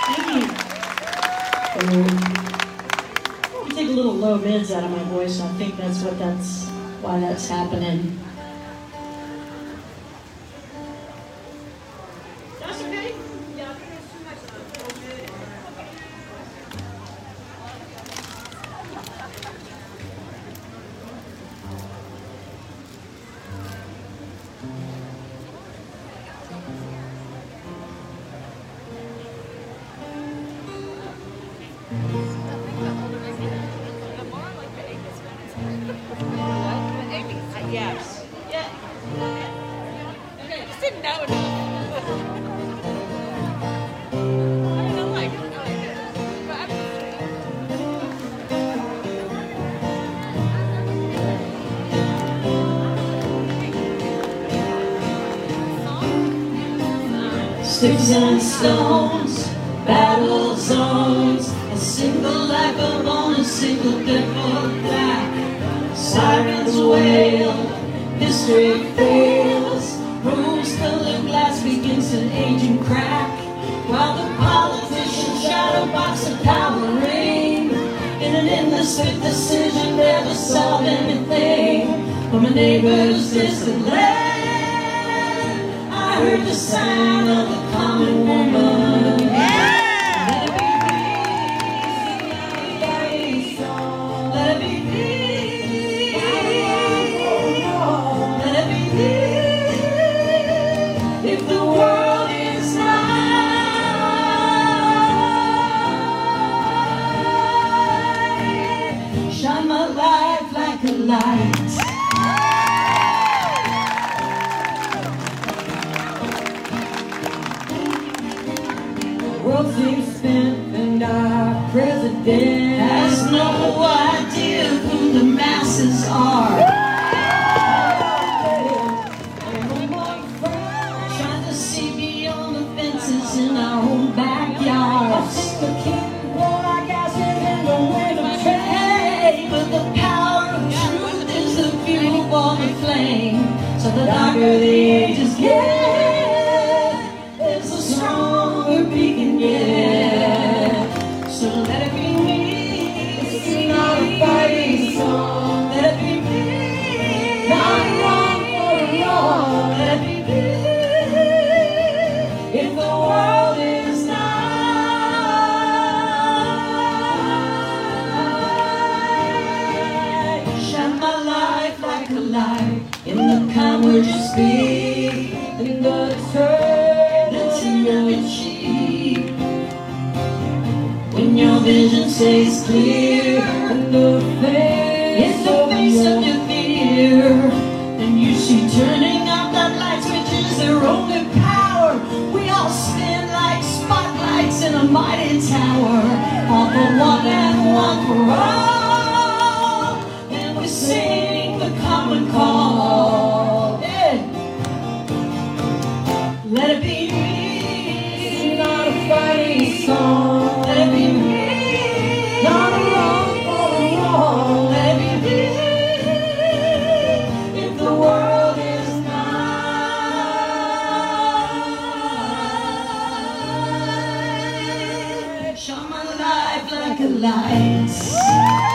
Thank you. You take a little low mids out of my voice, and I think that's why that's happening. That's okay. Yeah, I think it's too much. Yes. Yeah. Okay. I just didn't know enough. I mean, I like it. But I'm Sticks and stones, battle zones, a single life upon a single deck of black. Sirens wail, history fails, rose-colored glass begins to age and crack, while the politicians shadow box the power ring. In an endless split decision, never solve anything. From a neighbor's distant land, I heard the sound of the common woman. Let it be peace. Let it be peace. Let it be peace. If the world is night, shine my life like a light. World seems spent and our president has no idea who the masses are. Trying to see beyond the fences in our own backyards. Hey, but the power of truth is the fuel for the flame. So the darker the ages get, it's the stronger we can get. So let it be me. It's not a fighting song. Let it be me. Not wrong for wrong. Let it be me. If the world is night, shine my life like a light in the kind word you speak, in the eternity cheap. When your vision stays clear in the face of your fear, and you see turning out that light which is their only power. We all spin like spotlights in a mighty tower, all for one and one for all, and we sing the common call. Yeah. Let it be me. It's not a fighting song. Let it be me. Not a wrong for a wrong. Let it be me. If the world is night, shine my life like a light.